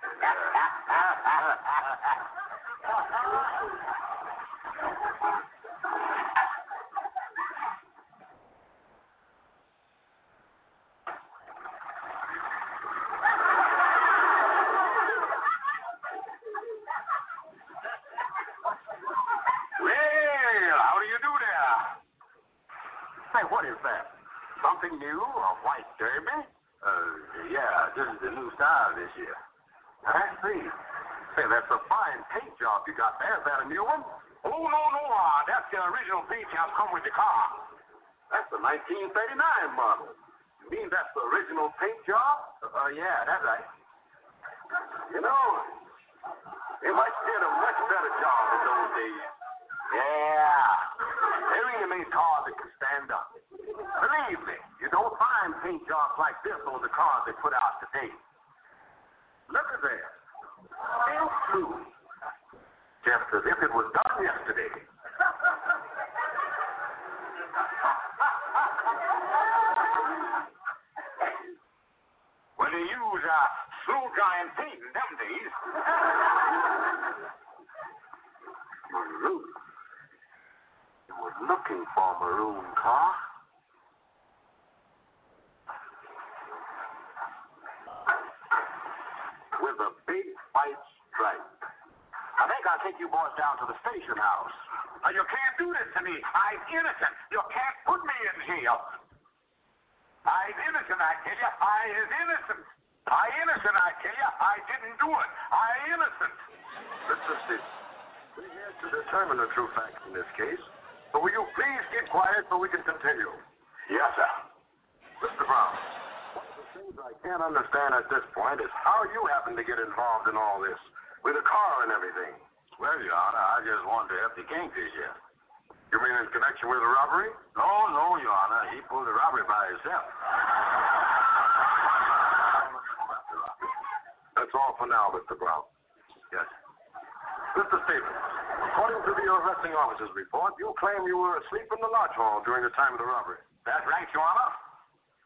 Well, how do you do there? Hey, what is that? Something new, a white derby? Yeah, this is the new style this year. I see. Say, that's a fine paint job you got there. Is that a new one? Oh, no. That's the original paint job come with the car. That's the 1939 model. You mean that's the original paint job? Yeah, that's right. You know, they might did a much better job in those days. Yeah. They really made cars that can stand up. Believe me, you don't find paint jobs like this on the cars they put out today. Look at that. Still true. Just as if it was done yesterday. Well, they use slow drying paint in them days. Maroon. You were looking for a maroon car? With a big white stripe. I think I'll take you boys down to the station house. You can't do this to me. I'm innocent. You can't put me in jail. I'm innocent, I tell you. I is innocent. I innocent, I tell you. I didn't do it. I innocent. Mr. Steve, we're here to determine the true facts in this case. So will you please keep quiet so we can continue? Yes, sir. Mr. Brown, one of the things I can't understand at this point is how you happen to get involved in all this, with the car and everything. Well, Your Honor, I just wanted to help the Kingfish here. You mean in connection with the robbery? No, Your Honor. He pulled the robbery by himself. That's all for now, Mr. Brown. Yes. Mr. Stevens, according to the arresting officer's report, you claim you were asleep in the lodge hall during the time of the robbery. That's right, Your Honor.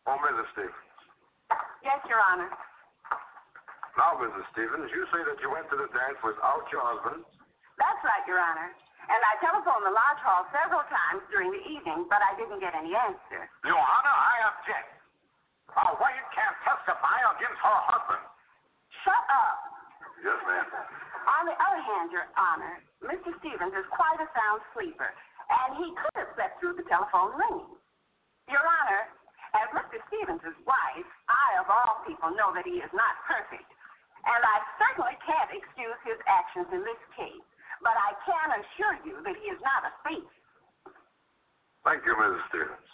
Oh, Mrs. Stevens. Yes, Your Honor. Now, Mrs. Stevens, you say that you went to the dance without your husband? That's right, Your Honor. And I telephoned the lodge hall several times during the evening, but I didn't get any answer. Your Honor, I object. A wife can't testify against her husband. Shut up. Yes, ma'am. On the other hand, Your Honor, Mr. Stevens is quite a sound sleeper, and he could have slept through the telephone ringing. Your Honor, as Mr. Stevens' wife, I, of all people, know that he is not perfect, and I certainly can't excuse his actions in this case, but I can assure you that he is not a thief. Thank you, Mrs. Stevens.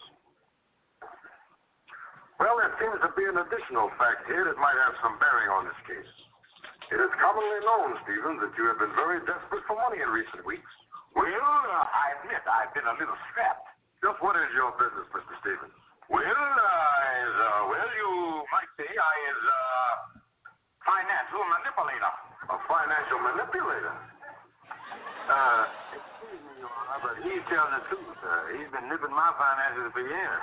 Well, there seems to be an additional fact here that might have some bearing on this case. It is commonly known, Stevens, that you have been very desperate for money in recent weeks. Well, I admit I've been a little strapped. Just what is your business, Mr. Stevens? Well, you might say I is a financial manipulator. A financial manipulator? Excuse me, Your Honor, but he's telling the truth. He's been nipping my finances for years.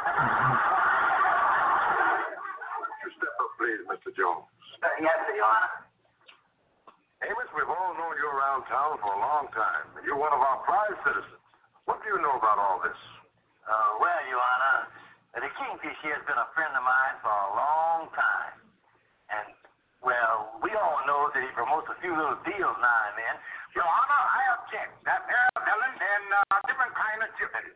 You step up, please, Mr. Jones. Yes, sir, Your Honor. Amos, we've all known you around town for a long time, and you're one of our prized citizens. What do you know about all this? Well, Your Honor, the Kingfish here has been a friend of mine for a long time. And, well, we all know that he promotes a few little deals now and then. Your Honor, I object. That there villain and different kind of gypsies.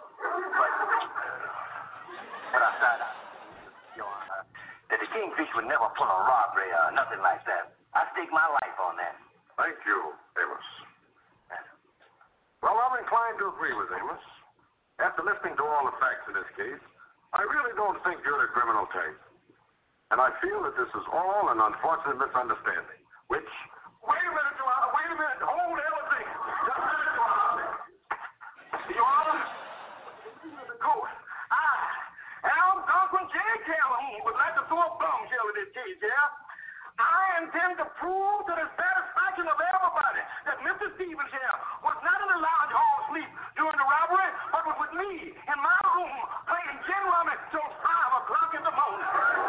But I said, Your Honor, that the Kingfish would never pull a robbery or nothing like that. I stake my life on that. Thank you, Amos. Well, I'm inclined to agree with Amos. After listening to all the facts in this case, I really don't think you're the criminal type. And I feel that this is all an unfortunate misunderstanding, which... Wait a minute, Your Honor. Wait a minute. Hold everything. Just a minute, Your Honor. Your Honor, the court. Al Conklin J. Calhoun would like to throw a bombshell in this case, yeah? I intend to prove to the satisfaction of everybody that Mr. Stevens here was not in the lounge hall asleep during the robbery, but was with me in my room playing gin rummy till 5 o'clock in the morning.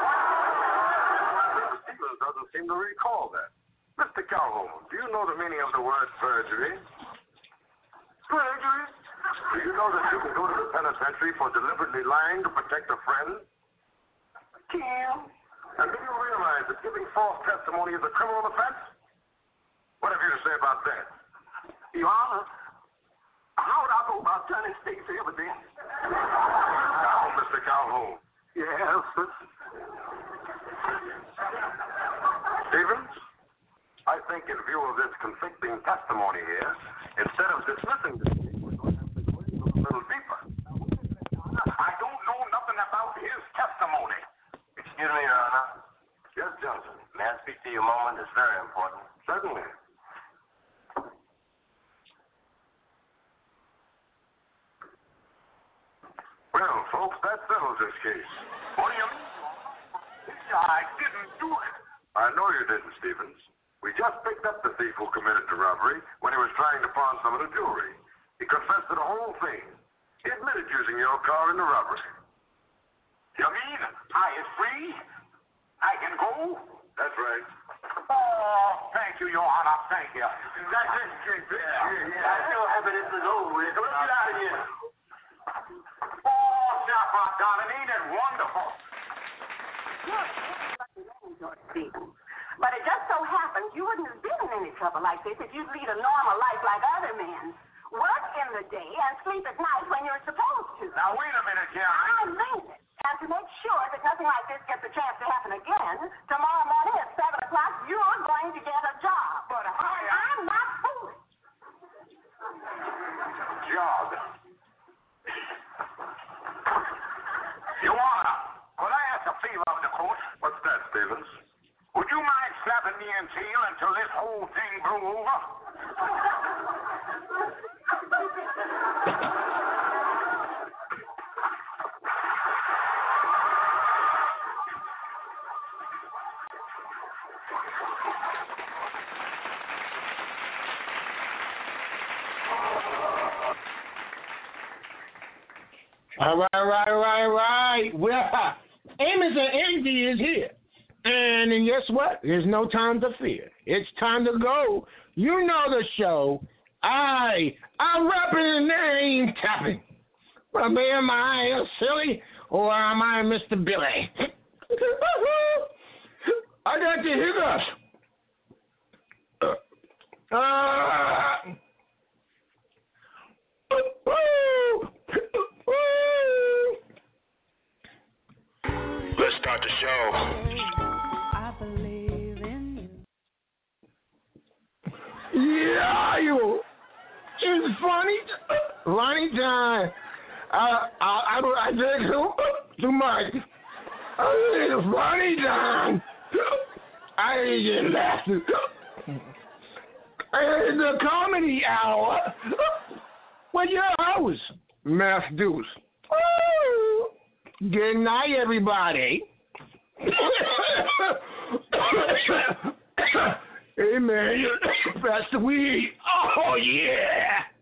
Mr. Stevens doesn't seem to recall that. Mr. Calhoun, do you know the meaning of the word perjury? Perjury? Do you know that you can go to the penitentiary for deliberately lying to protect a friend? Kim? And do you realize that giving false testimony is a criminal offense? What have you to say about that? Your Honor, how would I go about turning state's evidence? Now, Mr. Calhoun. Yes, sir. Stevens, I think in view of this conflicting testimony here, instead of dismissing this case, we're going to have to go in a little deeper. I don't know nothing about his testimony. Excuse me, Your Honor. Yes, Johnson. May I speak to you a moment? It's very important. Certainly. Well, folks, that settles this case. What do you mean? I didn't do it. I know you didn't, Stevens. We just picked up the thief who committed the robbery when he was trying to pawn some of the jewelry. He confessed to the whole thing. He admitted using your car in the robbery. You mean I is free? I can go? That's right. Oh, thank you, Your Honor. Thank you. That's it, Kingfish. Yeah, I feel evidence is over with. Let's get out of here. Oh, Napa, darling, ain't it wonderful? But it just so happens you wouldn't have been in any trouble like this if you'd lead a normal life like other men. Work in the day and sleep at night when you're supposed to. Now, wait a minute, Jerry. I mean it. And to make sure that nothing like this gets a chance to happen again, tomorrow morning at 7 o'clock, you're going to get a job. But I'm not foolish. Job. Your Honor, could I ask a favor of the court? What's that, Stevens? Would you mind slapping me in jail until this whole thing blew over? All right. Well, Amos and Andy is here. And then guess what? There's no time to fear. It's time to go. You know the show. I'm rapping and they ain't tapping. Well, am I silly or am I Mr. Billy? I got the hiccups. Let's start the show. I believe in you. Yeah, you. It's funny time. I drink too much. It's funny time. I didn't get laughter. It's the comedy hour. With your host, Math Deuce. Good night, everybody. Hey, man, that's the weed. Oh, yeah.